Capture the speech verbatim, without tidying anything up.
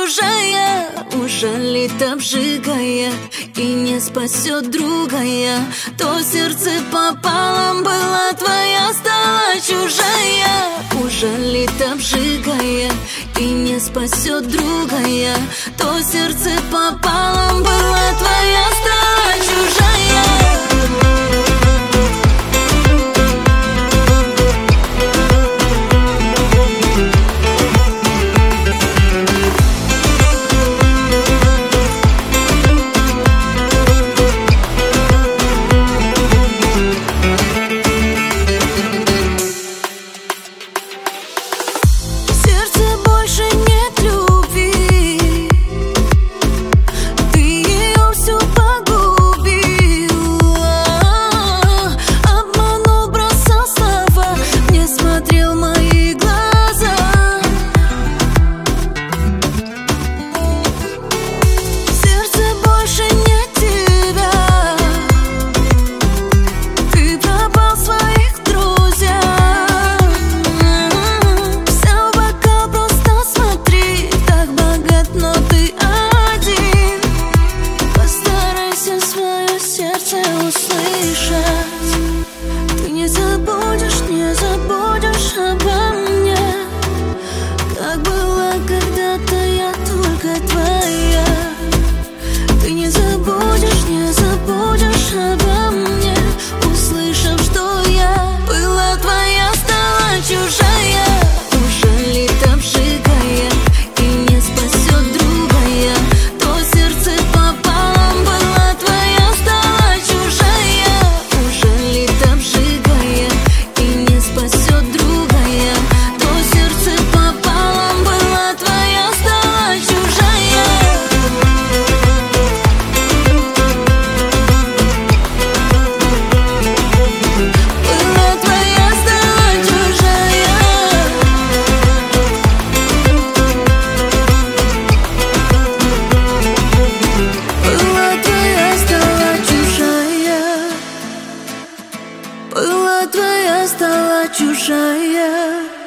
чужая, ужалит, обжигая и не спасет другая. То сердце пополам было, твоя стала чужая. Ужалит, обжигая и не спасет другая. То сердце пополам было, твоя стала чужая. Ты не забудешь, не забудешь обо мне, как было когда-то я только твоя. Ты не забудешь, не забудешь обо мне, услышав, что я была твоя, стала чужая. Ужалит, обжигая и не спасет другая. То сердце пополам было, твоя стала чужая. Ужалит, обжигая и не спасет другая. То сердце пополам было, твоя стала чужая. Была твоя, стала чужая. Была твоя, стала чужая. Была твоя, стала чужая.